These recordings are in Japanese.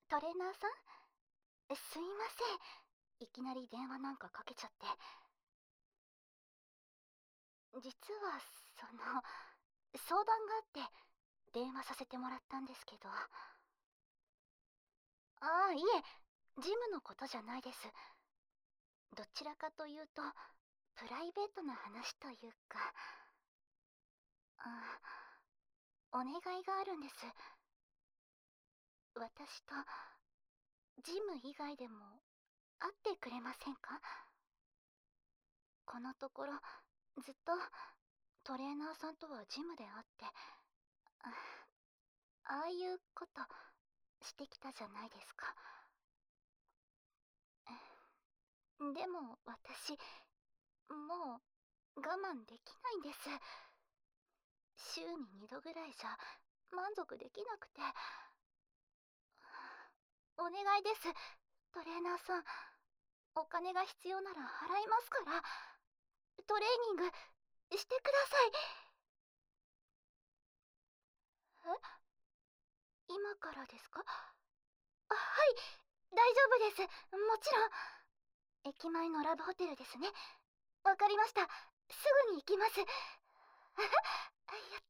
トレーナーさん、すいません。いきなり電話なんかかけちゃって。実は、相談があって電話させてもらったんですけど。ああ、いえ、ジムのことじゃないです。どちらかというと、プライベートな話というか、お願いがあるんです。私と、ジム以外でも会ってくれませんか？このところ、ずっとトレーナーさんとはジムで会って、ああいうことしてきたじゃないですか。でも私、もう我慢できないんです。週に2度ぐらいじゃ満足できなくて。お願いです、トレーナーさん。お金が必要なら払いますから。トレーニングしてください。え、今からですか？はい、大丈夫です。もちろん。駅前のラブホテルですね。わかりました。すぐに行きます。やった。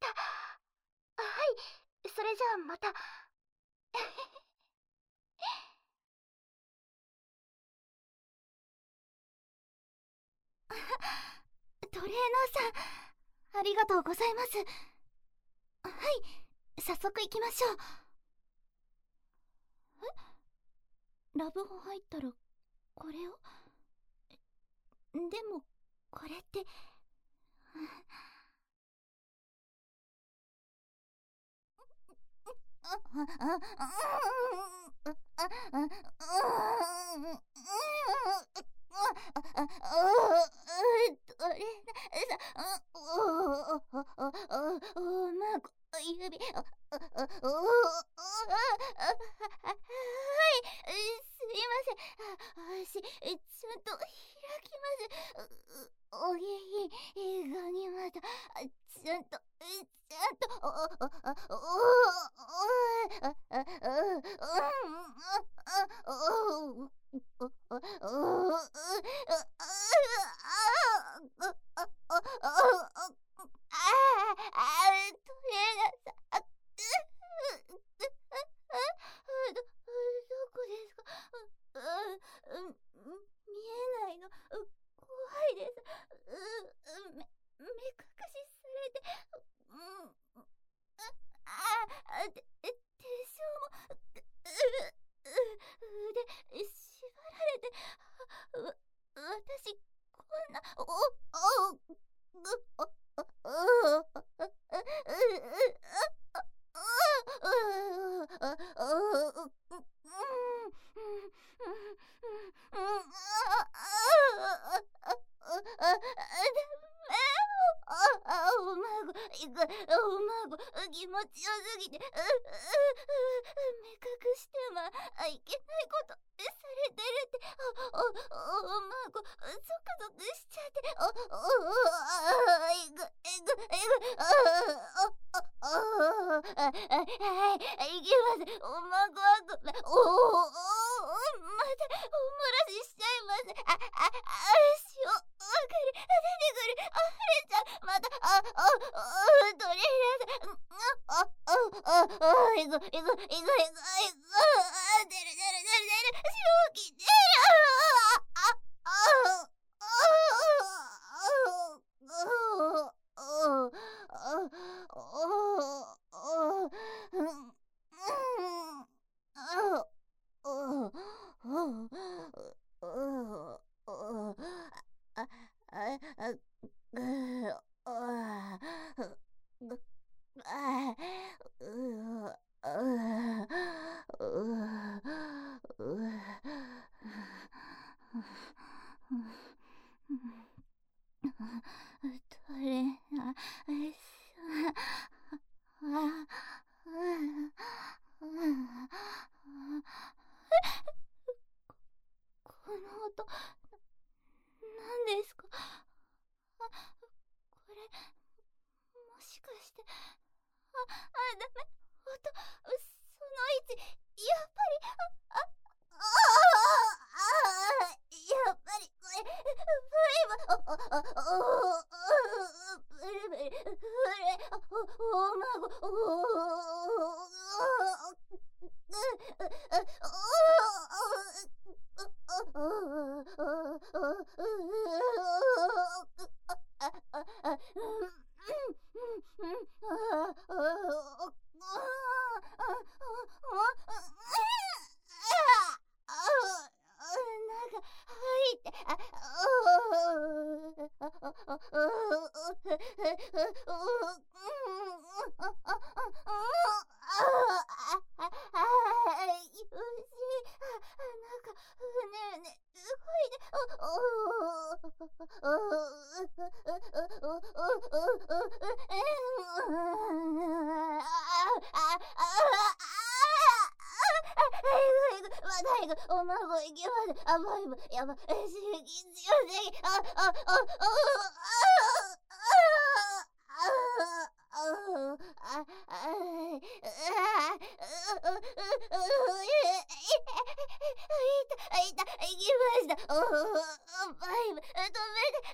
はい、それじゃあまた。トレーナーさん、ありがとうございます。はい、早速行きましょう。ラブホ入ったらこれを？でもこれって。指、すいません。足、ちゃんと開きます。おげい、ガニ股、ちゃんと、どこですか？見えないの。怖いです。目隠しされて、手錠も、腕、縛られて、私、こんな、おまご、気持ちよすぎて、目隠してはいけないことされてるって、おまご、ゾクゾクしちゃって、はい、いきます。おまごはごめん。また、お漏らししちゃいます。塩、わかる、出てくる。はれちゃん、また、トレーナーさん、いく、出る、正気出る。トレーナーこの音、何ですか？これ、もしかして、ダメ。その位置、 やっぱりこれ、お孫、お孫行きます。あ、ばいば、やば、しぎつよせぎ、行きました。バイブ、止めて、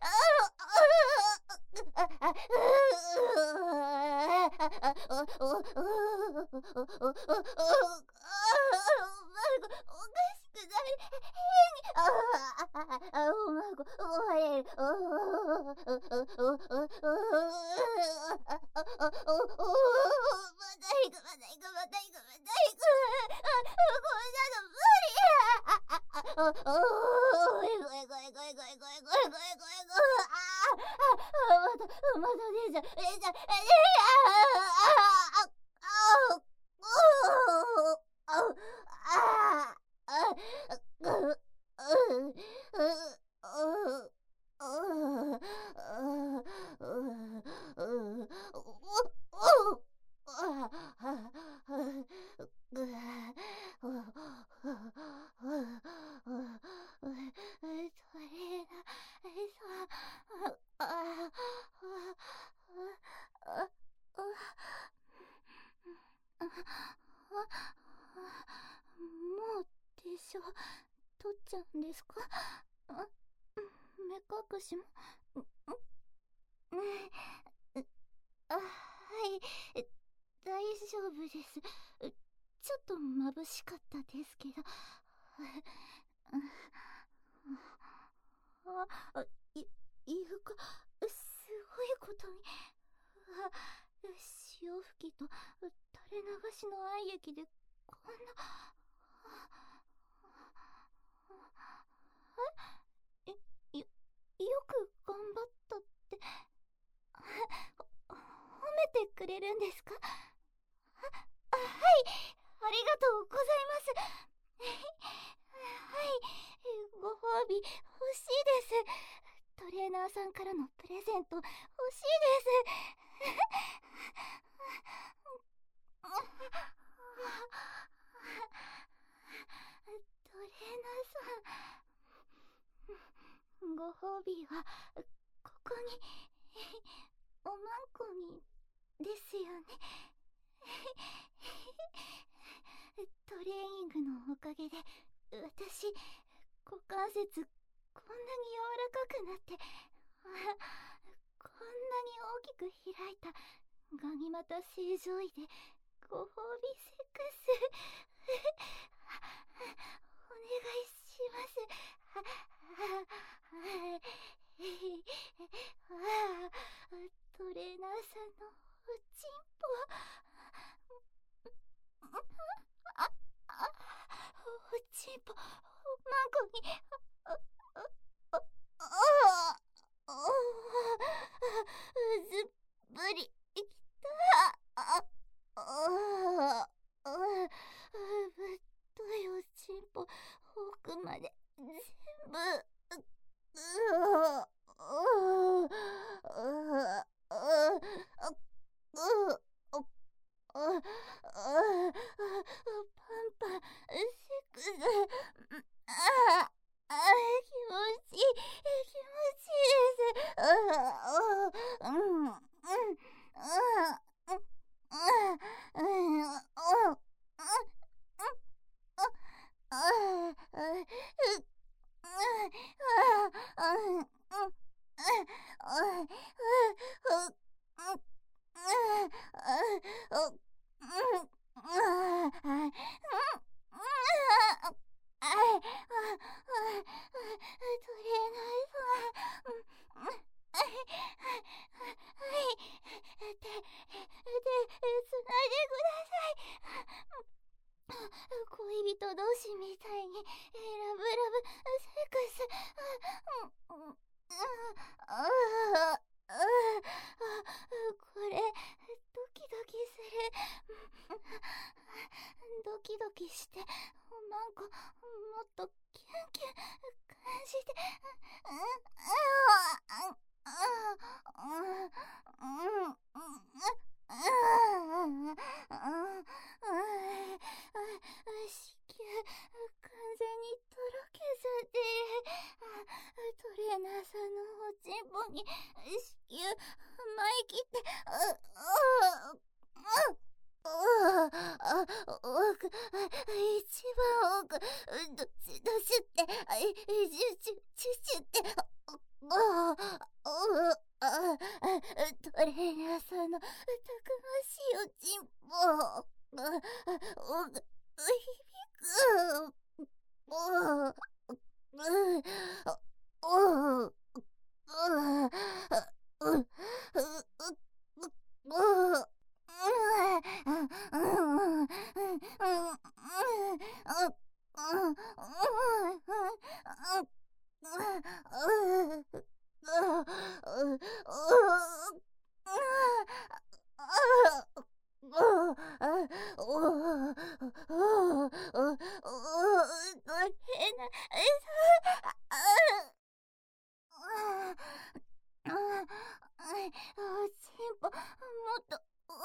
もうでしょ、取っちゃうんですか？目隠しもはい、大丈夫です。ちょっと眩しかったですけど。床、すごいことに。潮吹きと垂れ流しの愛液でこんな。よく頑張ったって褒めてくれるんですか？はい、ありがとうございます。はい、ご褒美欲しいです。トレーナーさんからのプレゼント欲しいです。トレーナーさん、ご褒美はここに、おまんこにですよね。トレーニングのおかげで私、股関節こんなに柔らかくなって、こんなに大きく開いたガニ股正常位でご褒美セックスお願いします。トレーナーさんのおちんぽ、おちんぽ、マンコに、ずっぷりきた。ぶっといおちんぽ、奥まで全部。パンパンセックス、気持ちいいです。 恋人同士みたいにラブラブセックス。これドキドキする。ドキドキしてなんかもっとキュンキュン感じて。子宮完全にとろけちゃってる。トレーナーさんのおちんぽに子宮巻い切って、奥、一番奥、どしどしって、チュチュって、トレーナーさんのたくましいおちんぽ、響く。おちんぽもっと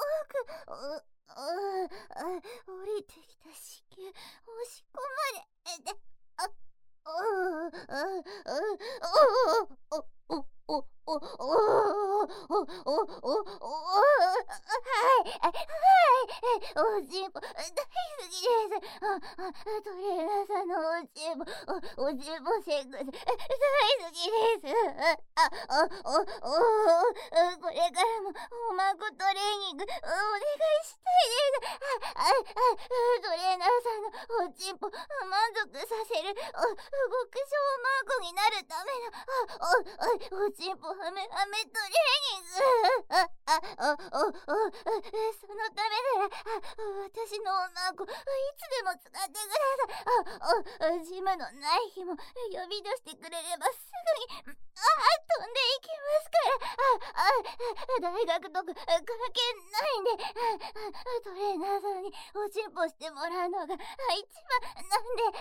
降りてきた子宮押し込まれて、おちんぽ大好きです。トレーナーさんのおちんぽセックス大好きです。これからもおまごトレーニングお願いしたいです。トレーナーさんのおちんぽ満足させる極小マーコになるためのおちんぽはめトレーニング。そのためなら私のおまごいつでも使ってください。ジムのない日も呼び出してくれればすぐに飛んでいきますから。大学とか関係ないんで、トレーナーさんにおちんぽしてもらうのが一番なんで、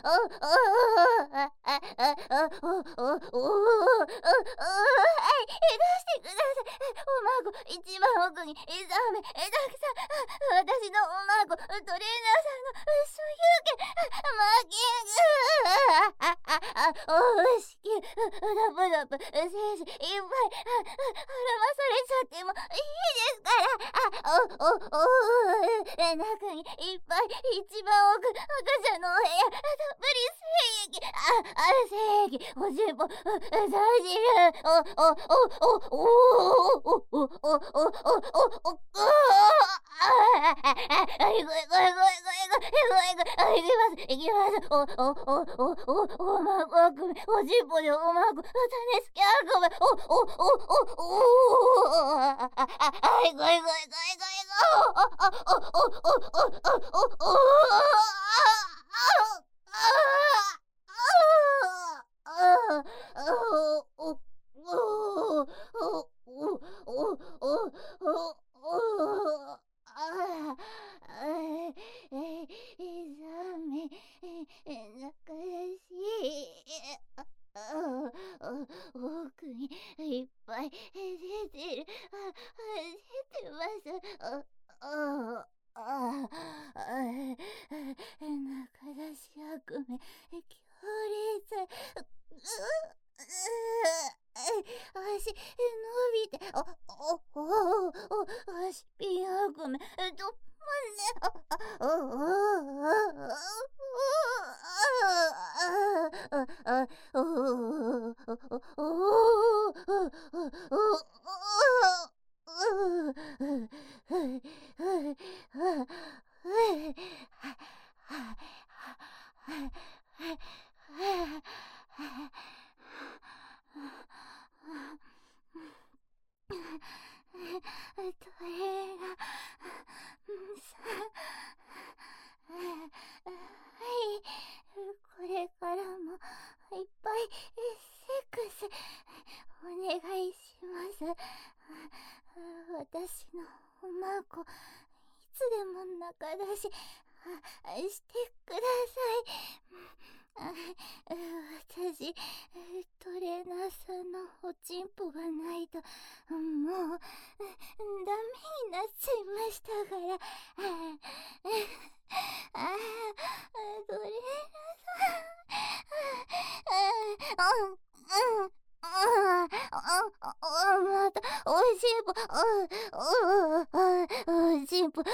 出してください。おまご一番奥にザーメたくさん。私のおまごトレーナーさんの所有権マーキング。子宮ダブ精子いっぱい絡まされちゃってもいいですから。中にいっぱい一番奥赤ちゃんのお部屋たっぷり精液おちんぽ大事いきます。おまごくんおちんぽでおまご種すきあごめ仲良し奥にいっぱい出てる。出てます。中出し悪夢強烈。足伸びて足ピン悪夢止まんね。 トレーがはい、これからもいっぱいセックスお願いします。私のおまんこいつでも仲出ししてください。私トレーナーさんのおちんぽがないともうダメになっちゃいましたから。トレーナーさん、またおいしんぽ、おしんぽ嬉しいです。